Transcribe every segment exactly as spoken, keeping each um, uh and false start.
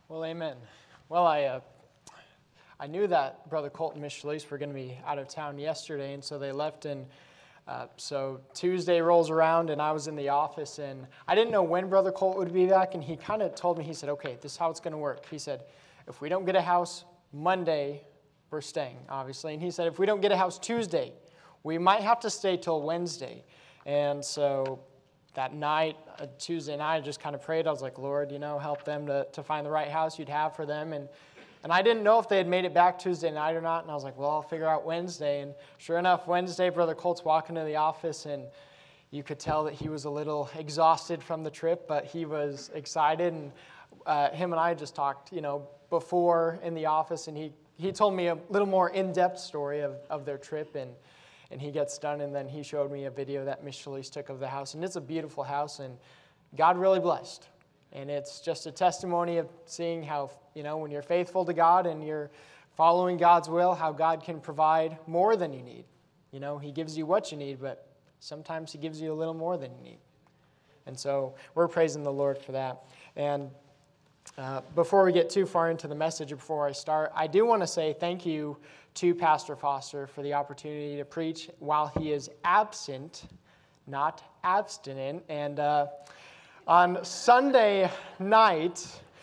Well, amen. Well, I uh, I knew that Brother Colt and Miss Shalise were going to be out of town yesterday, and so they left. And uh, so Tuesday rolls around, and I was in the office, and I didn't know when Brother Colt would be back, and he kind of told me, he said, okay, this is how it's going to work. He said, if we don't get a house Monday, we're staying, obviously. And he said, if we don't get a house Tuesday, we might have to stay till Wednesday. And so that night, uh, Tuesday night, I just kind of prayed. I was like, Lord, you know, help them to, to find the right house you'd have for them. And and I didn't know if they had made it back Tuesday night or not. And I was like, well, I'll figure out Wednesday. And sure enough, Wednesday, Brother Colt's walking to the office, and you could tell that he was a little exhausted from the trip, but he was excited. And uh, him and I just talked, you know, before in the office, and he, he told me a little more in-depth story of, of their trip. And And he gets done, and then he showed me a video that Miss Shalise took of the house. And it's a beautiful house, and God really blessed. And it's just a testimony of seeing how, you know, when you're faithful to God and you're following God's will, how God can provide more than you need. You know, he gives you what you need, but sometimes he gives you a little more than you need. And so we're praising the Lord for that. And uh, before we get too far into the message, or before I start, I do want to say thank you to Pastor Foster for the opportunity to preach while he is absent, not abstinent. And uh, on Sunday night,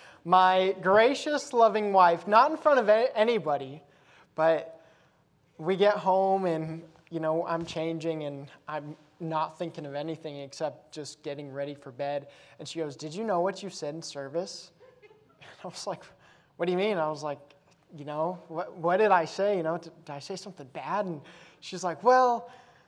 my gracious, loving wife, not in front of anybody, but we get home and, you know, I'm changing and I'm not thinking of anything except just getting ready for bed. And she goes, did you know what you said in service? And I was like, what do you mean? I was like, you know, what, what did I say? You know, did, did I say something bad? And she's like, well,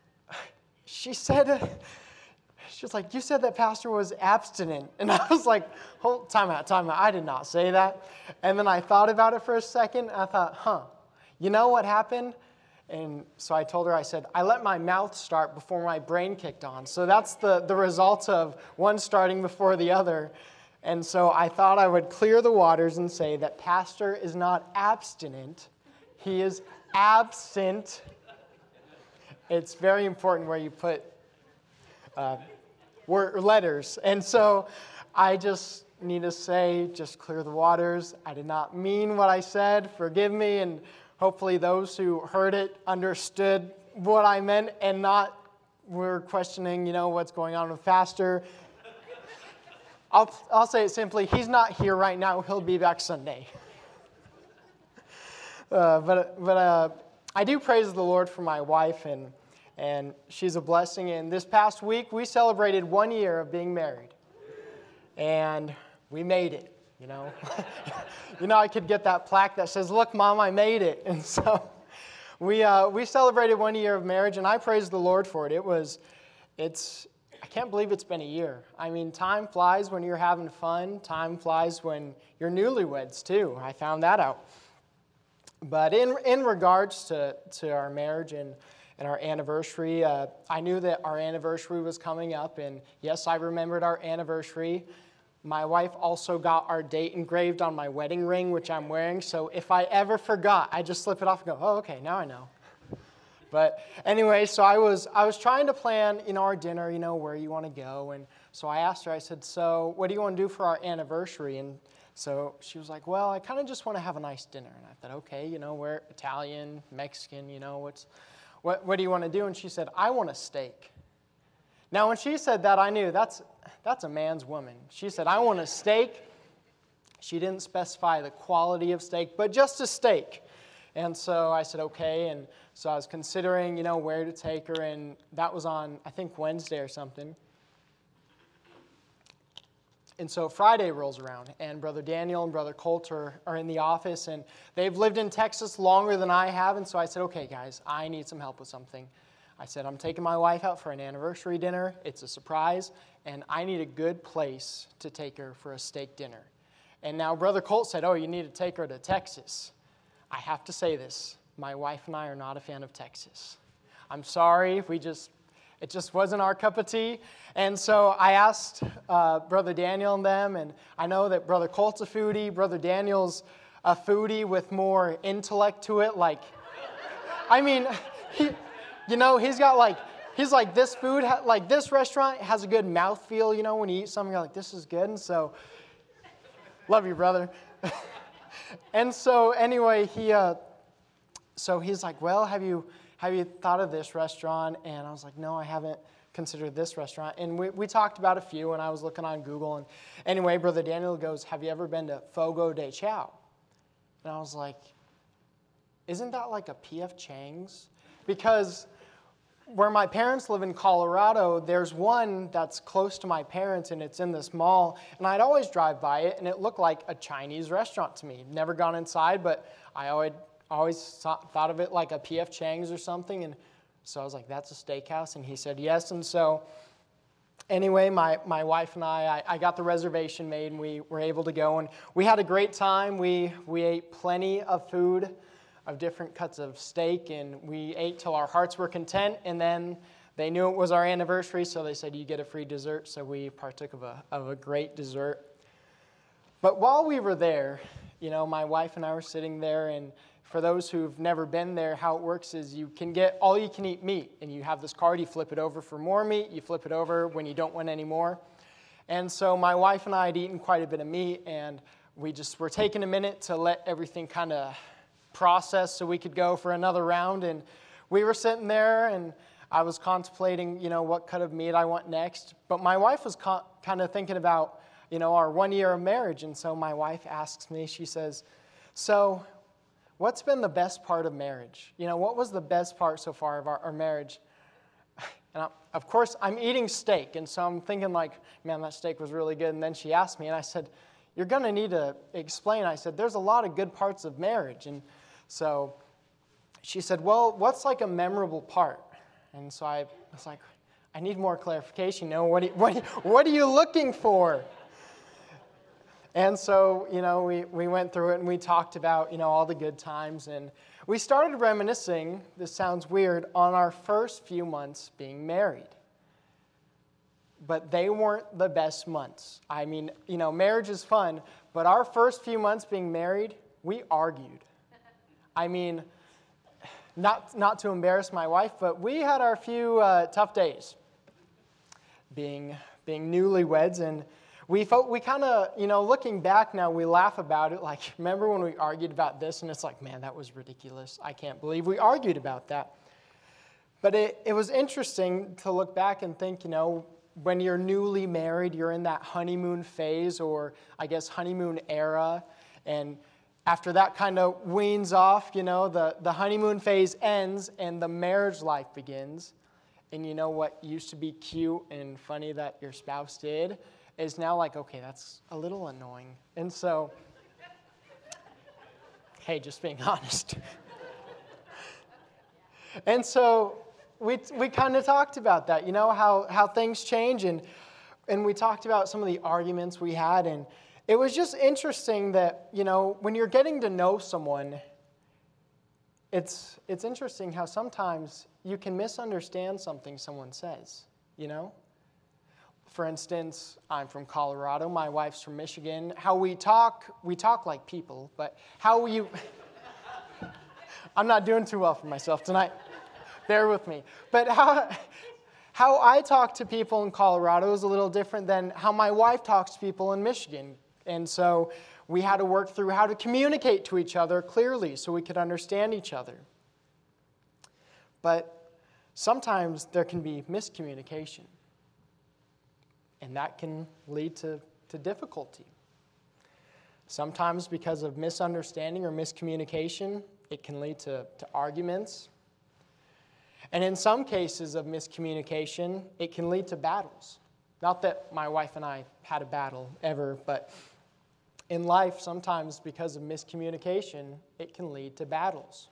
she said, she's like, you said that pastor was abstinent. And I was like, hold, time out, time out. I did not say that. And then I thought about it for a second. I thought, huh, you know what happened? And so I told her, I said, I let my mouth start before my brain kicked on. So that's the, the result of one starting before the other. And so I thought I would clear the waters and say that pastor is not abstinent. He is absent. It's very important where you put uh, word, letters. And so I just need to say, just clear the waters. I did not mean what I said. Forgive me. And hopefully those who heard it understood what I meant and not were questioning, you know, what's going on with pastor. I'll, I'll say it simply, he's not here right now. He'll be back Sunday. uh, but but uh, I do praise the Lord for my wife, and and she's a blessing. And this past week, we celebrated one year of being married. And we made it, you know. you know, I could get that plaque that says, look, Mom, I made it. And so we uh, we celebrated one year of marriage, and I praise the Lord for it. It was, it's... I can't believe it's been a year. I mean, time flies when you're having fun. Time flies when you're newlyweds, too. I found that out. But in in regards to, to our marriage and, and our anniversary, uh, I knew that our anniversary was coming up. And yes, I remembered our anniversary. My wife also got our date engraved on my wedding ring, which I'm wearing. So if I ever forgot, I just slip it off and go, oh, okay, now I know. But anyway, so I was I was trying to plan, you know, our dinner, you know, where you want to go. And so I asked her, I said, so what do you want to do for our anniversary? And so she was like, well, I kind of just want to have a nice dinner. And I thought, okay, you know, we're Italian, Mexican, you know, what's what what do you want to do? And she said, I want a steak. Now, when she said that, I knew that's that's a man's woman. She said, I want a steak. She didn't specify the quality of steak, but just a steak. And so I said, okay. And so I was considering, you know, where to take her. And that was on, I think, Wednesday or something. And so Friday rolls around, and Brother Daniel and Brother Colt are, are in the office. And they've lived in Texas longer than I have. And so I said, okay, guys, I need some help with something. I said, I'm taking my wife out for an anniversary dinner. It's a surprise. And I need a good place to take her for a steak dinner. And now Brother Colt said, oh, you need to take her to Texas. I have to say this, my wife and I are not a fan of Texas. I'm sorry, we just, it just wasn't our cup of tea. And so I asked uh, Brother Daniel and them, and I know that Brother Colt's a foodie, Brother Daniel's a foodie with more intellect to it. Like, I mean, he, you know, he's got like, he's like, this food, like this restaurant has a good mouthfeel, you know, when you eat something, you're like, this is good. And so Love you, brother. And so anyway, he, uh, so he's like, well, have you have you thought of this restaurant? And I was like, no, I haven't considered this restaurant. And we, we talked about a few, and I was looking on Google. And anyway, Brother Daniel goes, have you ever been to Fogo de Chao? And I was like, isn't that like a P F Chang's? Because where my parents live in Colorado, there's one that's close to my parents, and it's in this mall. And I'd always drive by it, and it looked like a Chinese restaurant to me. Never gone inside, but I always always thought of it like a P F Chang's or something. And so I was like, that's a steakhouse? And he said yes. And so anyway, my, my wife and I, I, I got the reservation made, and we were able to go. And we had a great time. We, we ate plenty of food, of different cuts of steak, and we ate till our hearts were content. And then they knew it was our anniversary, so they said, you get a free dessert. So we partook of a, of a great dessert. But while we were there, you know, my wife and I were sitting there, and for those who've never been there, how it works is you can get all-you-can-eat meat, and you have this card, you flip it over for more meat, you flip it over when you don't want any more. And so my wife and I had eaten quite a bit of meat, and we just were taking a minute to let everything kind of process so we could go for another round. And we were sitting there, and I was contemplating, you know, what cut of meat I want next. But my wife was co- kind of thinking about, you know, our one year of marriage. And so my wife asks me, she says, so what's been the best part of marriage? You know, what was the best part so far of our, our marriage? And I, of course, I'm eating steak, and so I'm thinking like, man, that steak was really good. And then she asked me, and I said, you're going to need to explain. I said, there's a lot of good parts of marriage. And so she said, well, what's like a memorable part? And so I was like, I need more clarification. You know, what, do you, what, what are you looking for? And so, you know, we, we went through it, and we talked about, you know, all the good times. And we started reminiscing, this sounds weird, on our first few months being married. But they weren't the best months. I mean, you know, marriage is fun, but our first few months being married, we argued. I mean, not, not to embarrass my wife, but we had our few uh, tough days being, being newlyweds. And We felt, we kind of, you know, looking back now, we laugh about it. Like, remember when we argued about this? And it's like, man, that was ridiculous. I can't believe we argued about that. But it, it was interesting to look back and think, you know, when you're newly married, you're in that honeymoon phase, or I guess honeymoon era. And after that kind of weans off, you know, the, the honeymoon phase ends and the marriage life begins. And you know what used to be cute and funny that your spouse did is now like, okay, that's a little annoying. And so, hey, just being honest. And so we we kind of talked about that, you know, how, how things change. And, and we talked about some of the arguments we had. And it was just interesting that, you know, when you're getting to know someone, it's it's interesting how sometimes you can misunderstand something someone says, you know? For instance, I'm from Colorado, my wife's from Michigan. How we talk, we talk like people, but how you... I'm not doing too well for myself tonight. Bear with me. But how, how I talk to people in Colorado is a little different than how my wife talks to people in Michigan. And so we had to work through how to communicate to each other clearly so we could understand each other. But sometimes there can be miscommunication. And that can lead to, to difficulty. Sometimes because of misunderstanding or miscommunication, it can lead to, to arguments. And in some cases of miscommunication, it can lead to battles. Not that my wife and I had a battle ever, but in life, sometimes because of miscommunication, it can lead to battles.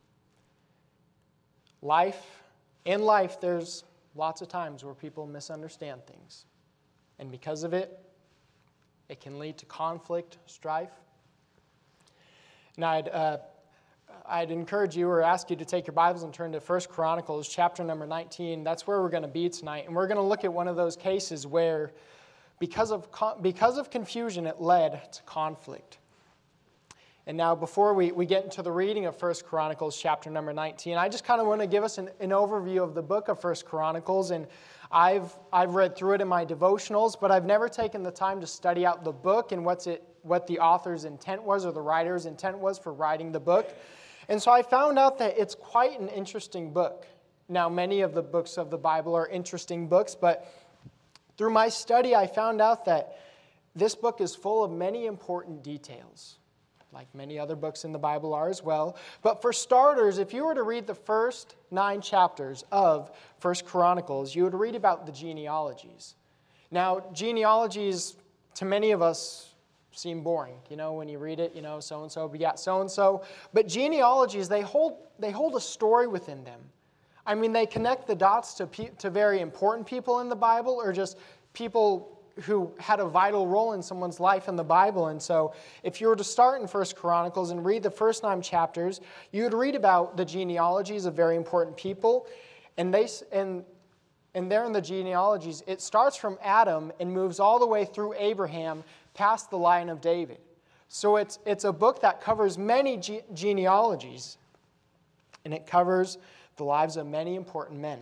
Life, in life, there's lots of times where people misunderstand things. And because of it, it can lead to conflict, strife. And I'd, uh, I'd encourage you or ask you to take your Bibles and turn to First Chronicles chapter number nineteen. That's where we're going to be tonight. And we're going to look at one of those cases where because of, because of confusion, it led to conflict. And now before we, we get into the reading of First Chronicles chapter number nineteen, I just kind of want to give us an, an overview of the book of First Chronicles. And I've, I've read through it in my devotionals, but I've never taken the time to study out the book and what's it, what the author's intent was or the writer's intent was for writing the book. And so I found out that it's quite an interesting book. Now, many of the books of the Bible are interesting books, but through my study, I found out that this book is full of many important details, like many other books in the Bible are as well. But for starters, if you were to read the first nine chapters of First Chronicles, you would read about the genealogies. Now, genealogies, to many of us, seem boring. You know, when you read it, you know, so-and-so begat so-and-so. But genealogies, they hold, they hold a story within them. I mean, they connect the dots to, pe- to very important people in the Bible or just people who had a vital role in someone's life in the Bible. And so if you were to start in First Chronicles and read the first nine chapters, you would read about the genealogies of very important people. And they and, and there in the genealogies, it starts from Adam and moves all the way through Abraham past the line of David. So it's, it's a book that covers many ge- genealogies. And it covers the lives of many important men.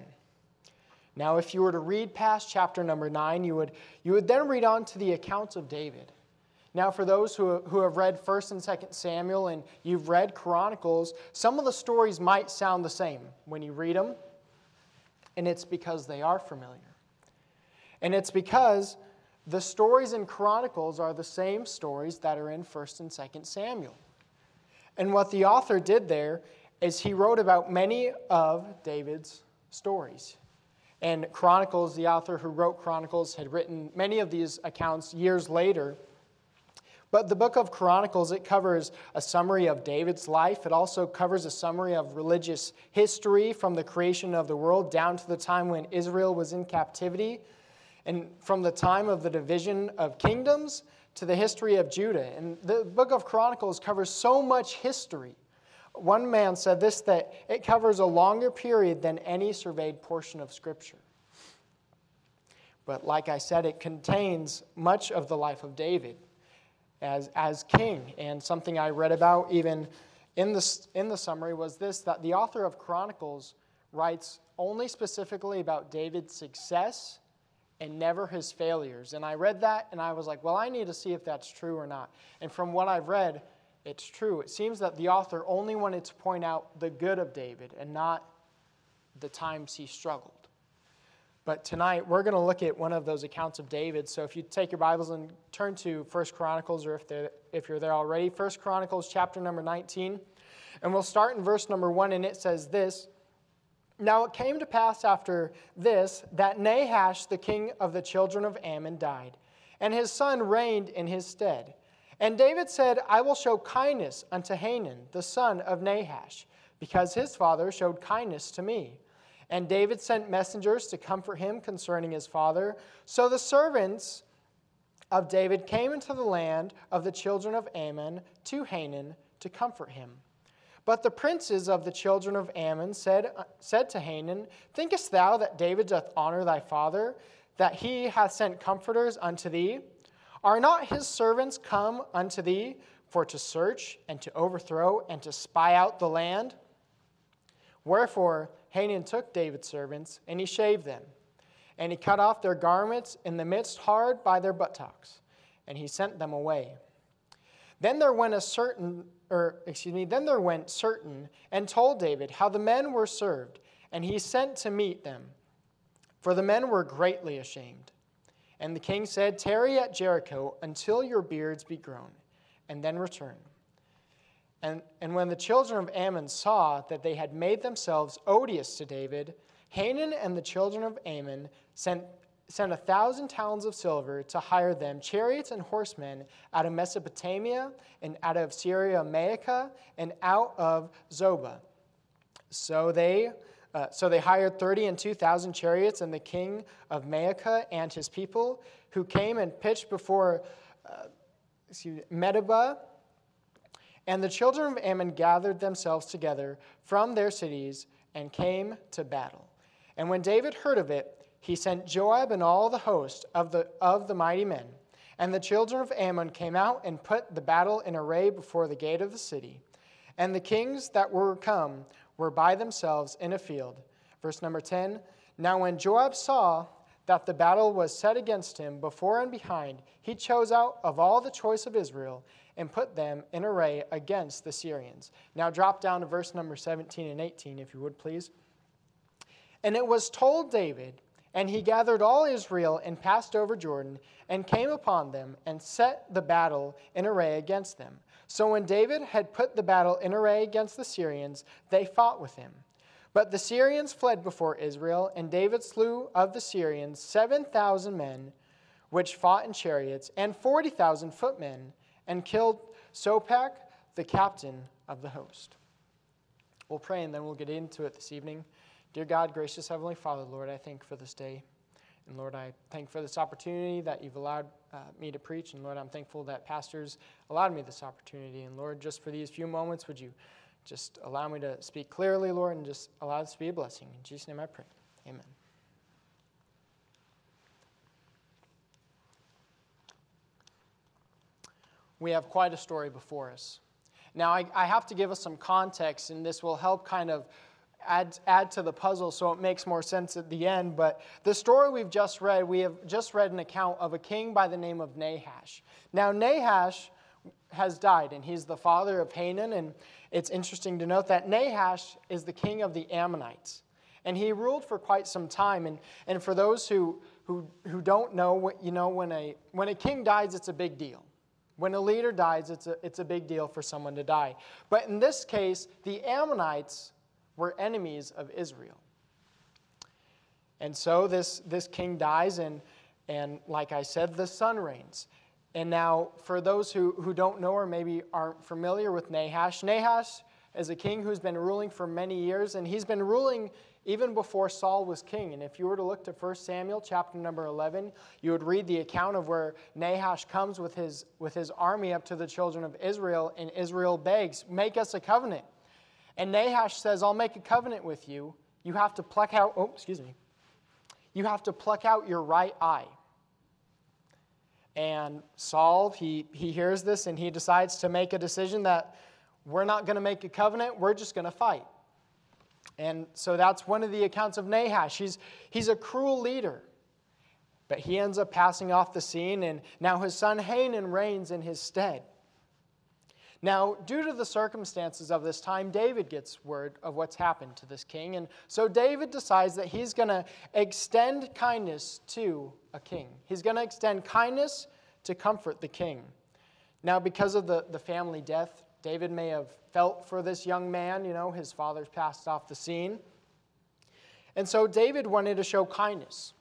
Now, if you were to read past chapter number nine, you would, you would then read on to the accounts of David. Now, for those who, who have read First and Second Samuel and you've read Chronicles, some of the stories might sound the same when you read them, and it's because they are familiar. And it's because the stories in Chronicles are the same stories that are in First and Second Samuel. And what the author did there is he wrote about many of David's stories. And Chronicles, the author who wrote Chronicles, had written many of these accounts years later. But the book of Chronicles, it covers a summary of David's life. It also covers a summary of religious history from the creation of the world down to the time when Israel was in captivity, and from the time of the division of kingdoms to the history of Judah. And the book of Chronicles covers so much history. One man said this, that it covers a longer period than any surveyed portion of Scripture. But like I said, it contains much of the life of David as, as king. And something I read about even in the, in the summary was this, that the author of Chronicles writes only specifically about David's success and never his failures. And I read that and I was like, well, I need to see if that's true or not. And from what I've read, it's true. It seems that the author only wanted to point out the good of David and not the times he struggled. But tonight, we're going to look at one of those accounts of David. So if you take your Bibles and turn to First Chronicles, or if, if you're there already, First Chronicles chapter number nineteen. And we'll start in verse number one, and it says this, "Now it came to pass after this, that Nahash, the king of the children of Ammon, died, and his son reigned in his stead. And David said, I will show kindness unto Hanun, the son of Nahash, because his father showed kindness to me. And David sent messengers to comfort him concerning his father. So the servants of David came into the land of the children of Ammon to Hanun to comfort him. But the princes of the children of Ammon said, said to Hanun, Thinkest thou that David doth honor thy father, that he hath sent comforters unto thee? Are not his servants come unto thee for to search and to overthrow and to spy out the land? Wherefore Hanun took David's servants, and he shaved them. And he cut off their garments in the midst hard by their buttocks, and he sent them away. Then there went a certain, or excuse me, then there went certain, and told David how the men were served, and he sent to meet them, for the men were greatly ashamed. And the king said, Tarry at Jericho until your beards be grown, and then return. And, and when the children of Ammon saw that they had made themselves odious to David, Hanun and the children of Ammon sent, sent a thousand talents of silver to hire them chariots and horsemen out of Mesopotamia and out of Syria Maacah and out of Zobah. So they Uh, so they hired thirty and two thousand chariots, and the king of Maacah and his people, who came and pitched before uh, excuse me, Medeba. And the children of Ammon gathered themselves together from their cities and came to battle. And when David heard of it, he sent Joab and all the host of the of the mighty men. And the children of Ammon came out and put the battle in array before the gate of the city. And the kings that were come were by themselves in a field. Verse number ten, Now when Joab saw that the battle was set against him before and behind, he chose out of all the choice of Israel and put them in array against the Syrians. Now drop down to verse number seventeen and eighteen, if you would, please. And it was told David, and he gathered all Israel and passed over Jordan and came upon them and set the battle in array against them. So when David had put the battle in array against the Syrians, they fought with him. But the Syrians fled before Israel, and David slew of the Syrians seven thousand men, which fought in chariots, and forty thousand footmen, and killed Sopak, the captain of the host. We'll pray, and then we'll get into it this evening. Dear God, gracious Heavenly Father, Lord, I thank you for this day. And Lord, I thank you for this opportunity that you've allowed uh, me to preach. And Lord, I'm thankful that pastors allowed me this opportunity. And Lord, just for these few moments, would you just allow me to speak clearly, Lord, and just allow this to be a blessing. In Jesus' name I pray. Amen. We have quite a story before us. Now, I, I have to give us some context, and this will help kind of add, add to the puzzle so it makes more sense at the end. But the story we've just read, we have just read an account of a king by the name of Nahash. Now, Nahash has died, and he's the father of Hanun, and it's interesting to note that Nahash is the king of the Ammonites, and he ruled for quite some time. And, and for those who, who, who don't know, you know, when a, when a king dies, it's a big deal. When a leader dies, it's a, it's a big deal for someone to die. But in this case, the Ammonites were enemies of Israel. And so this, this king dies, and, and like I said, the son reigns. And now, for those who, who don't know or maybe aren't familiar with Nahash, Nahash is a king who's been ruling for many years, and he's been ruling even before Saul was king. And if you were to look to First Samuel chapter number eleven, you would read the account of where Nahash comes with his, with his army up to the children of Israel, and Israel begs, make us a covenant. And Nahash says, I'll make a covenant with you. You have to pluck out, oh, excuse me. You have to pluck out your right eye. And Saul, he, he hears this, and he decides to make a decision that we're not going to make a covenant, we're just going to fight. And so that's one of the accounts of Nahash. He's, he's a cruel leader, but he ends up passing off the scene, and now his son Hanun reigns in his stead. Now, due to the circumstances of this time, David gets word of what's happened to this king, and so David decides that he's going to extend kindness to a king. He's going to extend kindness to comfort the king. Now, because of the, the family death, David may have felt for this young man. You know, his father's passed off the scene. And so David wanted to show kindness.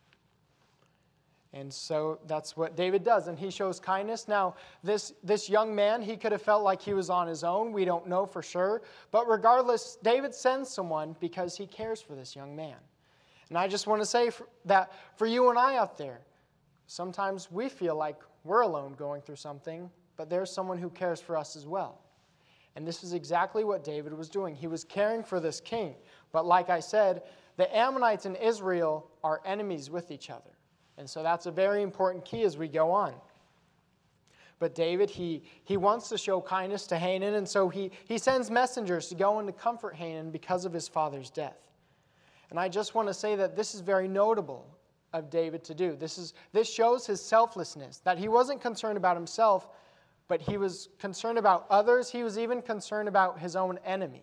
And so that's what David does, and he shows kindness. Now, this, this young man, he could have felt like he was on his own. We don't know for sure. But regardless, David sends someone because he cares for this young man. And I just want to say that for you and I out there, sometimes we feel like we're alone going through something, but there's someone who cares for us as well. And this is exactly what David was doing. He was caring for this king. But like I said, the Ammonites and Israel are enemies with each other. And so that's a very important key as we go on. But David, he, he wants to show kindness to Hanun, and so he, he sends messengers to go and to comfort Hanun because of his father's death. And I just want to say that this is very notable of David to do. This is this shows his selflessness, that he wasn't concerned about himself, but he was concerned about others. He was even concerned about his own enemy.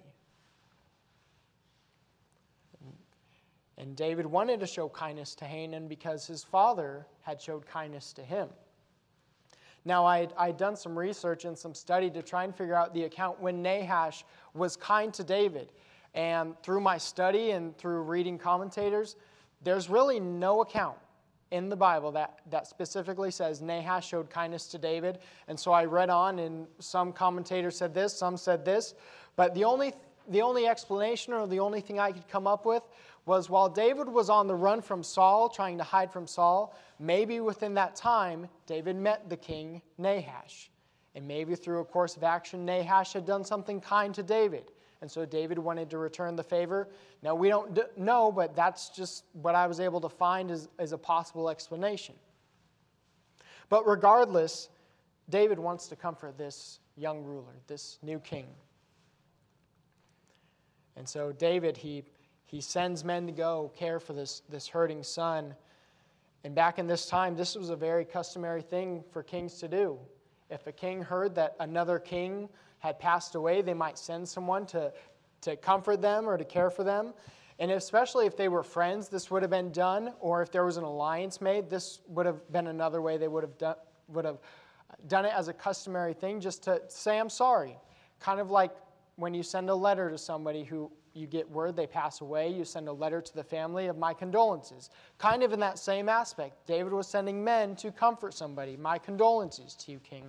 And David wanted to show kindness to Hanun because his father had showed kindness to him. Now, I'd, I'd done some research and some study to try and figure out the account when Nahash was kind to David. And through my study and through reading commentators, there's really no account in the Bible that, that specifically says Nahash showed kindness to David. And so I read on, and some commentators said this, some said this. But the only, the only explanation, or the only thing I could come up with, was while David was on the run from Saul, trying to hide from Saul, maybe within that time, David met the king Nahash. And maybe through a course of action, Nahash had done something kind to David. And so David wanted to return the favor. Now, we don't know, but that's just what I was able to find as, as a possible explanation. But regardless, David wants to comfort this young ruler, this new king. And so David, he... He sends men to go care for this, this hurting son. And back in this time, this was a very customary thing for kings to do. If a king heard that another king had passed away, they might send someone to, to comfort them or to care for them. And especially if they were friends, this would have been done. Or if there was an alliance made, this would have been another way they would have done, would have done it as a customary thing, just to say, I'm sorry. Kind of like when you send a letter to somebody who you get word they pass away, you send a letter to the family of my condolences. Kind of in that same aspect. David was sending men to comfort somebody. My condolences to you, king.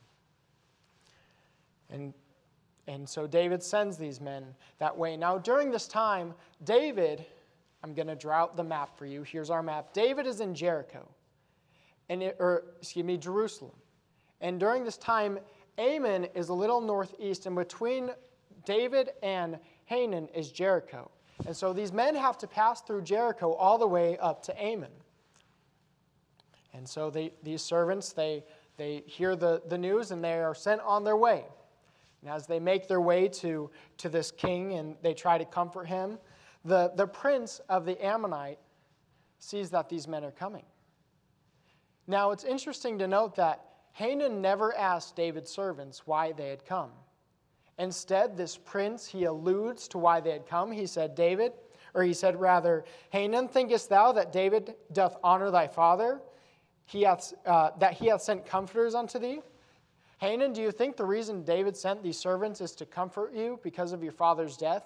And, and so David sends these men that way. Now, during this time, David, I'm going to draw out the map for you. Here's our map. David is in Jericho, and it, or excuse me, Jerusalem. And during this time, Ammon is a little northeast, and between David and Hanun is Jericho. And so these men have to pass through Jericho all the way up to Ammon. And so they, these servants, they, they hear the, the news and they are sent on their way. And as they make their way to, to this king and they try to comfort him, the, the prince of the Ammonite sees that these men are coming. Now it's interesting to note that Hanun never asked David's servants why they had come. Instead, this prince, he alludes to why they had come. He said, David, or he said rather, Hanun, thinkest thou that David doth honor thy father, he hath, uh, that he hath sent comforters unto thee? Hanun, do you think the reason David sent these servants is to comfort you because of your father's death?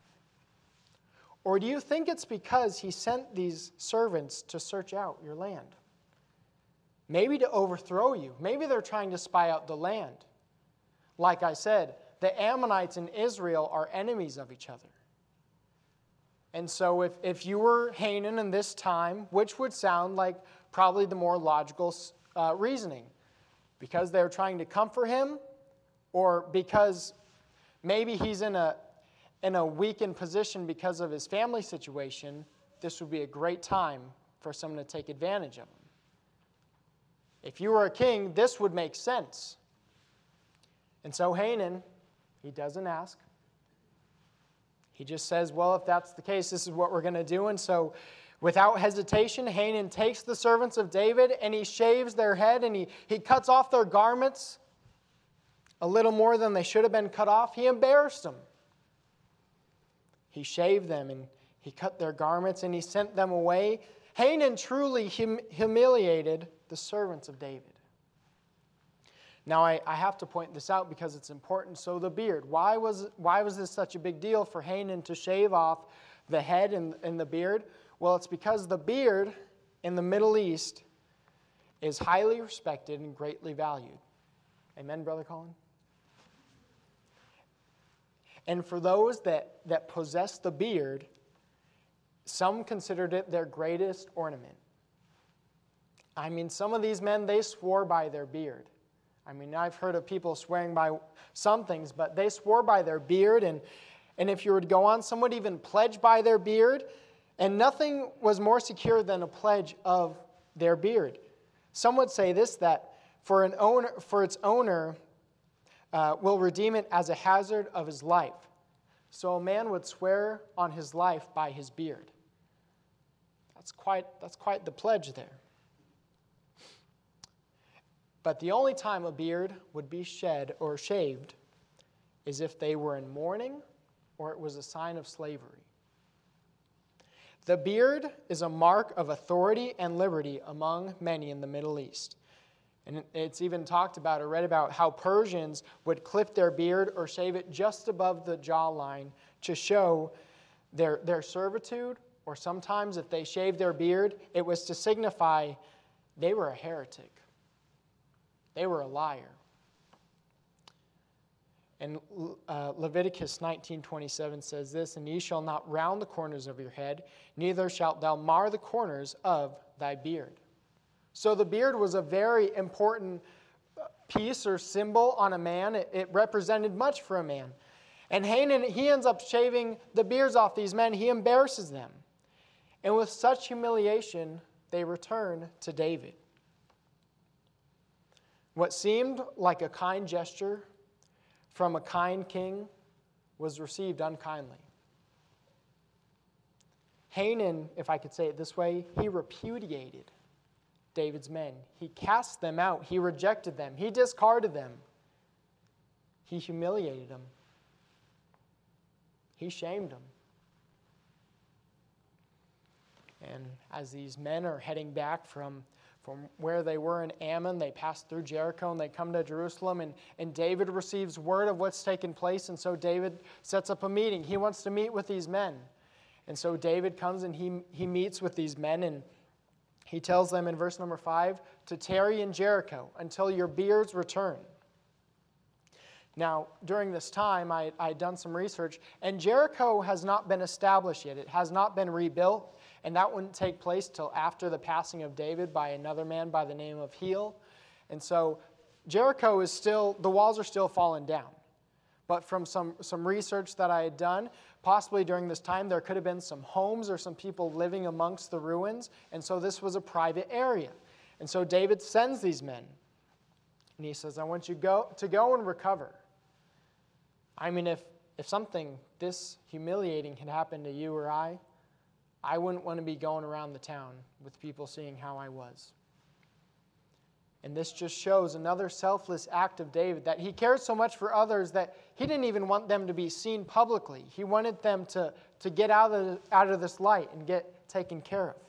Or do you think it's because he sent these servants to search out your land? Maybe to overthrow you. Maybe they're trying to spy out the land. Like I said, the Ammonites and Israel are enemies of each other. And so if, if you were Hanun in this time, which would sound like probably the more logical uh, reasoning, because they're trying to comfort him, or because maybe he's in a, in a weakened position because of his family situation, this would be a great time for someone to take advantage of him. If you were a king, this would make sense. And so Hanun, he doesn't ask. He just says, well, if that's the case, this is what we're going to do. And so without hesitation, Hanun takes the servants of David and he shaves their head and he, he cuts off their garments a little more than they should have been cut off. He embarrassed them. He shaved them and he cut their garments and he sent them away. Hanun truly hum- humiliated the servants of David. Now, I, I have to point this out because it's important. So the beard. Why was, why was this such a big deal for Hanun to shave off the head and, and the beard? Well, it's because the beard in the Middle East is highly respected and greatly valued. Amen, Brother Colin? And for those that, that possess the beard, some considered it their greatest ornament. I mean, some of these men, they swore by their beard. I mean, I've heard of people swearing by some things, but they swore by their beard. And, and if you were to go on, some would even pledge by their beard. And nothing was more secure than a pledge of their beard. Some would say this, that for an owner, for its owner uh, will redeem it as a hazard of his life. So a man would swear on his life by his beard. That's quite, that's quite the pledge there. But the only time a beard would be shed or shaved is if they were in mourning or it was a sign of slavery. The beard is a mark of authority and liberty among many in the Middle East. And it's even talked about or read about how Persians would clip their beard or shave it just above the jawline to show their, their servitude, or sometimes if they shaved their beard, it was to signify they were a heretic. They were a liar. And uh, Leviticus nineteen twenty-seven says this, and ye shall not round the corners of your head, neither shalt thou mar the corners of thy beard. So the beard was a very important piece or symbol on a man. It, it represented much for a man. And Hanun, he ends up shaving the beards off these men. He embarrasses them. And with such humiliation, they return to David. What seemed like a kind gesture from a kind king was received unkindly. Hanan, if I could say it this way, he repudiated David's men. He cast them out. He rejected them. He discarded them. He humiliated them. He shamed them. And as these men are heading back from, from where they were in Ammon, they pass through Jericho and they come to Jerusalem, and, and David receives word of what's taken place, and so David sets up a meeting. He wants to meet with these men. And so David comes and he, he meets with these men, and he tells them in verse number five to tarry in Jericho until your beards return. Now, during this time, I had done some research, and Jericho has not been established yet. It has not been rebuilt, and that wouldn't take place till after the passing of David by another man by the name of Heel. And so Jericho is still, the walls are still falling down. But from some, some research that I had done, possibly during this time, there could have been some homes or some people living amongst the ruins, and so this was a private area. And so David sends these men, and he says, I want you go, to go and recover. I mean, if, if something this humiliating had happened to you or I, I wouldn't want to be going around the town with people seeing how I was. And this just shows another selfless act of David, that he cared so much for others that he didn't even want them to be seen publicly. He wanted them to, to get out of, out of this light and get taken care of.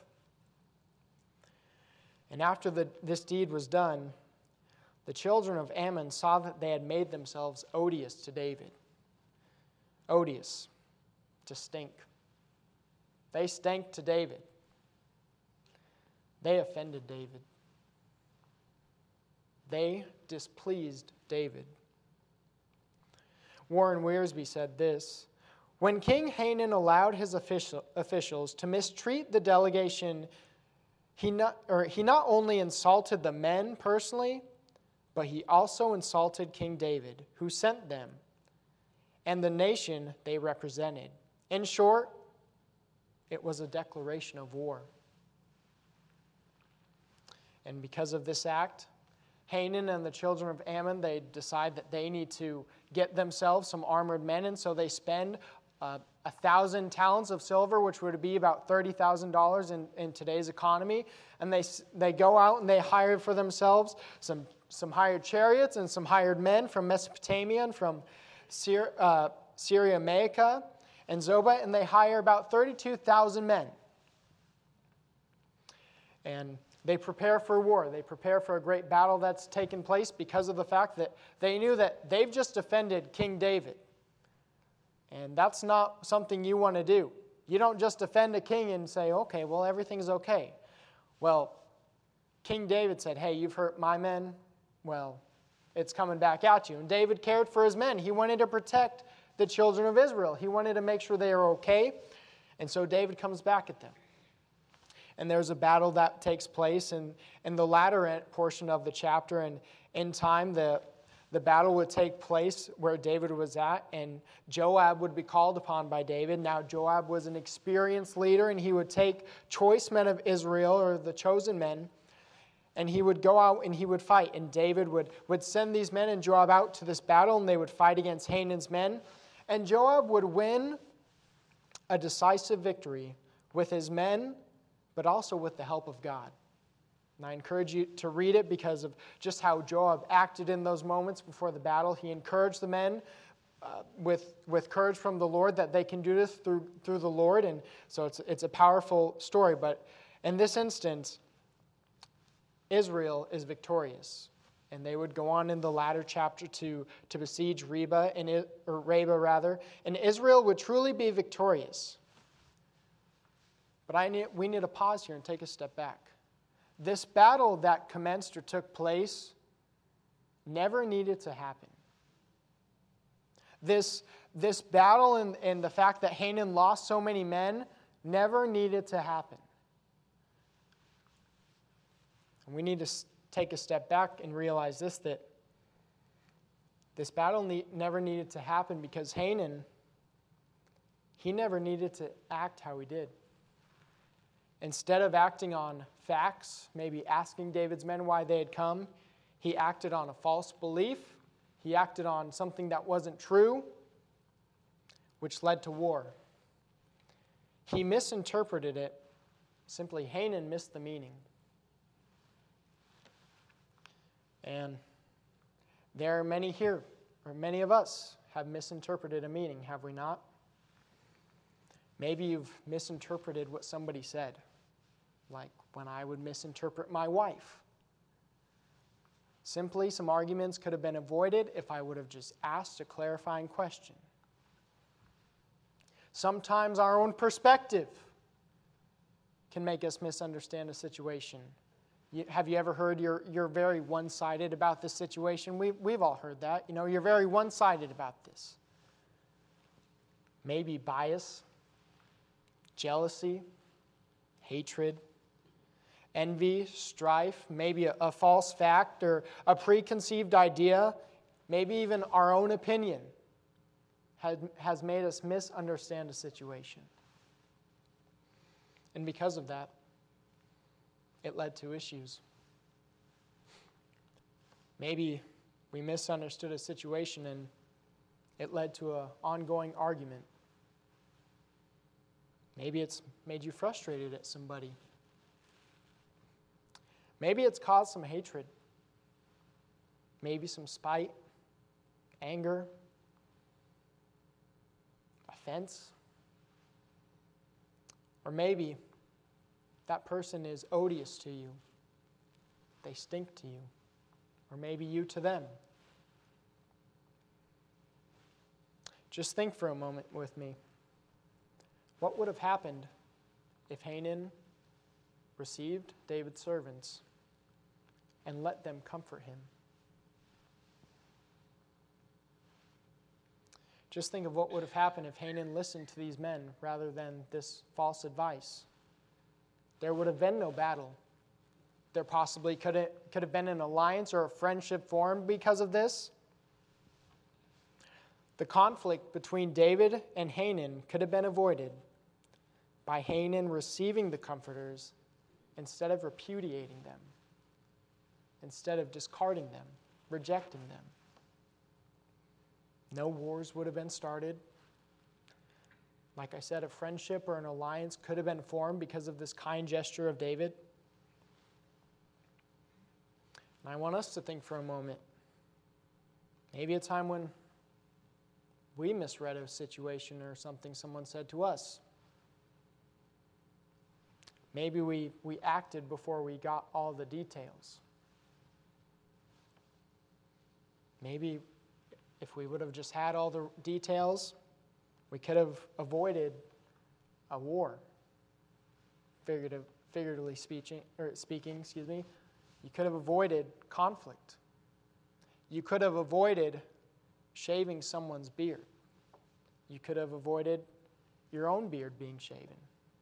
And after the, this deed was done, the children of Ammon saw that they had made themselves odious to David. Odious, to stink. They stank to David. They offended David. They displeased David. Warren Wiersbe said this: when King Hanan allowed his official, officials to mistreat the delegation, he not, or he not only insulted the men personally, but he also insulted King David, who sent them, and the nation they represented. In short, it was a declaration of war. And because of this act, Hanan and the children of Ammon, they decide that they need to get themselves some armored men, and so they spend uh, a thousand talents of silver, which would be about thirty thousand dollars in, in today's economy, and they they go out and they hire for themselves some, some hired chariots and some hired men from Mesopotamia and from Syria, uh, Syria, Maacah, and Zobah, and they hire about thirty-two thousand men. And they prepare for war. They prepare for a great battle that's taken place because of the fact that they knew that they've just offended King David. And that's not something you want to do. You don't just offend a king and say, okay, well, everything's okay. Well, King David said, hey, you've hurt my men. Well, it's coming back at you. And David cared for his men. He wanted to protect the children of Israel. He wanted to make sure they are okay. And so David comes back at them. And there's a battle that takes place in, in the latter portion of the chapter. And in time, the, the battle would take place where David was at, and Joab would be called upon by David. Now, Joab was an experienced leader, and he would take choice men of Israel, or the chosen men, and he would go out and he would fight. And David would, would send these men and Joab out to this battle, and they would fight against Hanan's men. And Joab would win a decisive victory with his men, but also with the help of God. And I encourage you to read it because of just how Joab acted in those moments before the battle. He encouraged the men uh, with, with courage from the Lord that they can do this through, through the Lord. And so it's, it's a powerful story. But in this instance, Israel is victorious. And they would go on in the latter chapter to, to besiege Reba, and, or Reba rather. And Israel would truly be victorious. But I need, we need to pause here and take a step back. This battle that commenced or took place never needed to happen. This, this battle and, and the fact that Hanan lost so many men never needed to happen. And we need to take a step back and realize this, that this battle ne- never needed to happen because Hanan, he never needed to act how he did. Instead of acting on facts, maybe asking David's men why they had come, he acted on a false belief. He acted on something that wasn't true, which led to war. he misinterpreted it. Simply, Hanan missed the meaning. And there are many here, or many of us, have misinterpreted a meaning, have we not? Maybe you've misinterpreted what somebody said, like when I would misinterpret my wife. Simply, some arguments could have been avoided if I would have just asked a clarifying question. Sometimes our own perspective can make us misunderstand a situation. You, have you ever heard you're, you're very one-sided about this situation? We, we've all heard that. You know, you're very one-sided about this. Maybe bias, jealousy, hatred, envy, strife, maybe a, a false fact or a preconceived idea, maybe even our own opinion has, has made us misunderstand a situation. And because of that, it led to issues. Maybe we misunderstood a situation and it led to an ongoing argument. Maybe it's made you frustrated at somebody. Maybe it's caused some hatred. Maybe some spite, anger, offense. Or maybe that person is odious to you. They stink to you. Or maybe you to them. Just think for a moment with me. What would have happened if Hanan received David's servants and let them comfort him? Just think of what would have happened if Hanan listened to these men rather than this false advice. There would have been no battle. There possibly could have, could have been an alliance or a friendship formed because of this. The conflict between David and Hanan could have been avoided by Hanan receiving the comforters instead of repudiating them, instead of discarding them, rejecting them. No wars would have been started. Like I said, a friendship or an alliance could have been formed because of this kind gesture of David. And I want us to think for a moment. Maybe a time when we misread a situation or something someone said to us. Maybe we, we acted before we got all the details. Maybe if we would have just had all the details, we could have avoided a war. Figurative, figuratively speaking, or speaking, excuse me, you could have avoided conflict. You could have avoided shaving someone's beard. You could have avoided your own beard being shaven.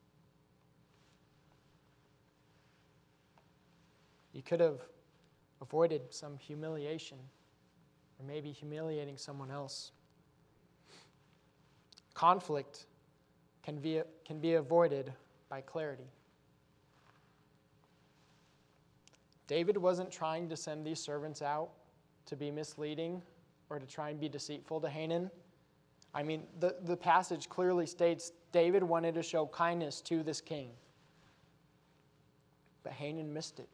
You could have avoided some humiliation, or maybe humiliating someone else. Conflict can be, can be avoided by clarity. David wasn't trying to send these servants out to be misleading or to try and be deceitful to Hanan. I mean, the, the passage clearly states David wanted to show kindness to this king. But Hanan missed it.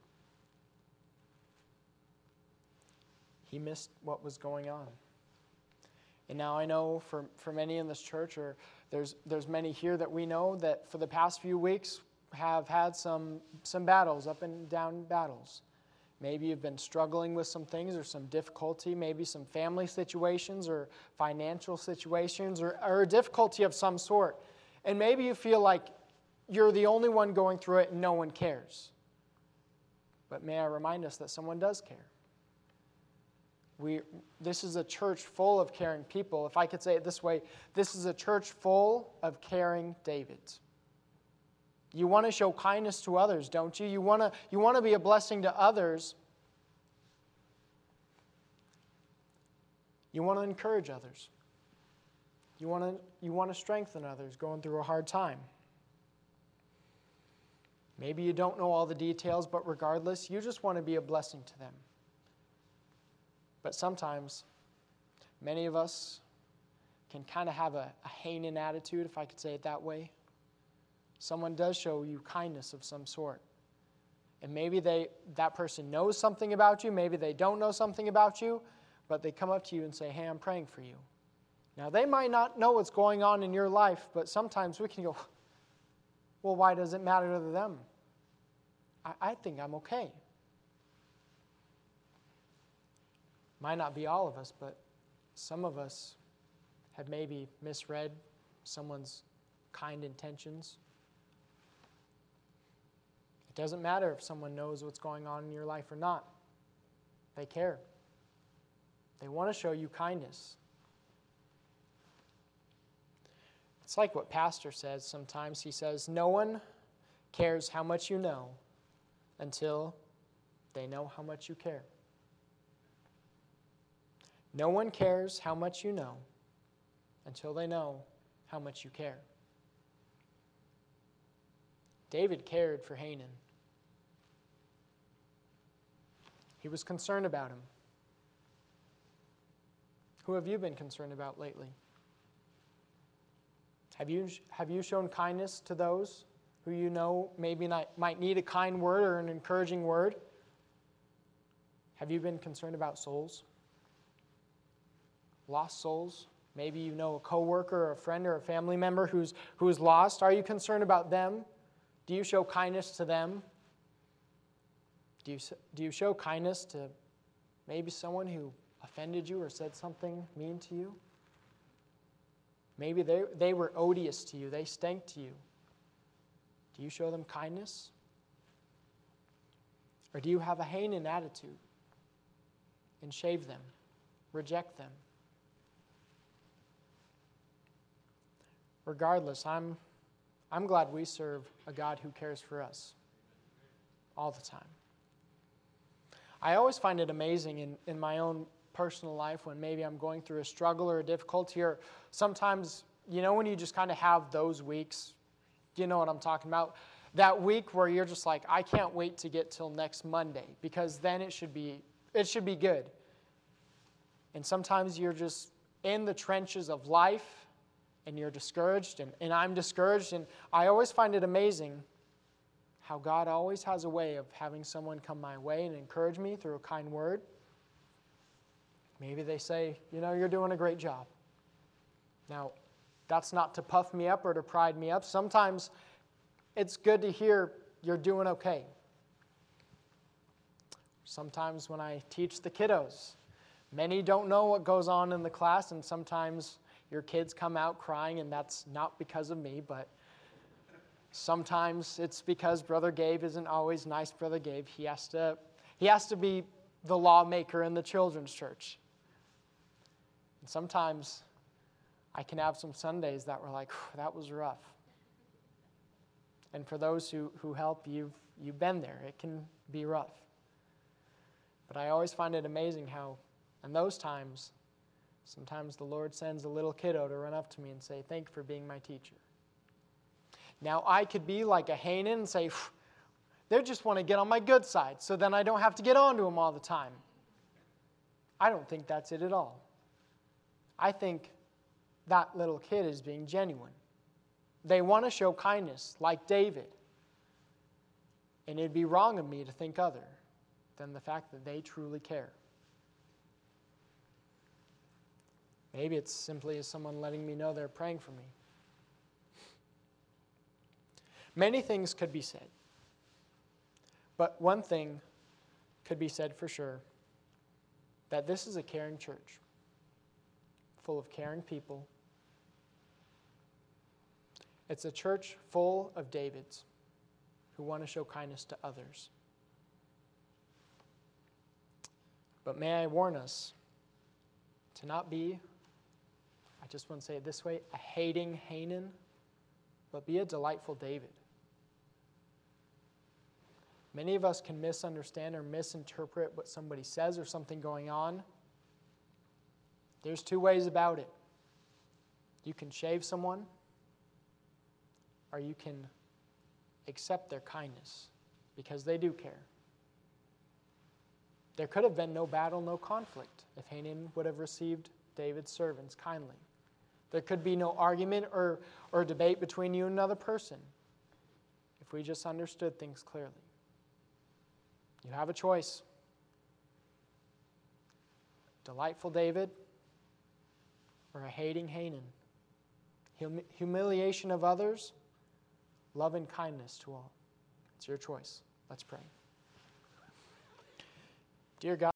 He missed what was going on. And now I know for, for many in this church, or there's there's many here that we know that for the past few weeks have had some some battles, up and down battles. Maybe you've been struggling with some things or some difficulty, maybe some family situations or financial situations or, or a difficulty of some sort. And maybe you feel like you're the only one going through it and no one cares. But may I remind us that someone does care. We, this is a church full of caring people. If I could say it this way, this is a church full of caring Davids. You want to show kindness to others, don't you? You want to, you want to be a blessing to others. You want to encourage others. You want to, you want to strengthen others going through a hard time. Maybe you don't know all the details, but regardless, you just want to be a blessing to them. But sometimes, many of us can kind of have a, a Hanan attitude, if I could say it that way. someone does show you kindness of some sort. And maybe they that person knows something about you, maybe they don't know something about you, but they come up to you and say, hey, I'm praying for you. Now, they might not know what's going on in your life, but sometimes we can go, well, why does it matter to them? I, I think I'm okay. Might not be all of us, but some of us have maybe misread someone's kind intentions. It doesn't matter if someone knows what's going on in your life or not. They care. They want to show you kindness. It's like what Pastor says sometimes. He says, no one cares how much you know until they know how much you care. No one cares how much you know until they know how much you care. David cared for Hanan. He was concerned about him. Who have you been concerned about lately? Have you, have you shown kindness to those who you know maybe not, might need a kind word or an encouraging word? Have you been concerned about souls? Lost souls? Maybe you know a coworker or a friend or a family member who's, who's lost. Are you concerned about them? Do you show kindness to them? Do you, do you show kindness to maybe someone who offended you or said something mean to you? Maybe they, they were odious to you. They stank to you. Do you show them kindness? Or do you have a Hanan attitude and shave them, reject them? Regardless, I'm, I'm glad we serve a God who cares for us all the time. I always find it amazing in, in my own personal life when maybe I'm going through a struggle or a difficulty, or sometimes, you know, when you just kind of have those weeks, you know what I'm talking about, that week where you're just like, I can't wait to get till next Monday, because then it should be, it should be good. And sometimes you're just in the trenches of life, and you're discouraged, and, and I'm discouraged, and I always find it amazing how God always has a way of having someone come my way and encourage me through a kind word. Maybe they say, you know, you're doing a great job. Now, that's not to puff me up or to pride me up. Sometimes it's good to hear you're doing okay. Sometimes when I teach the kiddos, many don't know what goes on in the class, and sometimes your kids come out crying, and that's not because of me, but sometimes it's because Brother Gabe isn't always nice Brother Gabe. He has to, he has to be the lawmaker in the children's church. And sometimes I can have some Sundays that were like, that was rough. And for those who, who help, you've, you've been there. It can be rough. But I always find it amazing how, in those times, sometimes the Lord sends a little kiddo to run up to me and say, thank you for being my teacher. Now, I could be like a Hanan and say, they just want to get on my good side, so then I don't have to get on to them all the time. I don't think that's it at all. I think that little kid is being genuine. They want to show kindness, like David. And it'd be wrong of me to think other than the fact that they truly care. Maybe it's simply as someone letting me know they're praying for me. Many things could be said. But one thing could be said for sure, that this is a caring church, full of caring people. It's a church full of Davids who want to show kindness to others. But may I warn us to not be, I just want to say it this way, a hating Hanan, but be a delightful David. Many of us can misunderstand or misinterpret what somebody says or something going on. There's two ways about it. You can shave someone, or you can accept their kindness because they do care. There could have been no battle, no conflict if Hanan would have received David's servants kindly. There could be no argument or, or debate between you and another person. if we just understood things clearly. You have a choice. Delightful David or a hating Hanan. Hum- humiliation of others, love and kindness to all. It's your choice. Let's pray. Dear God,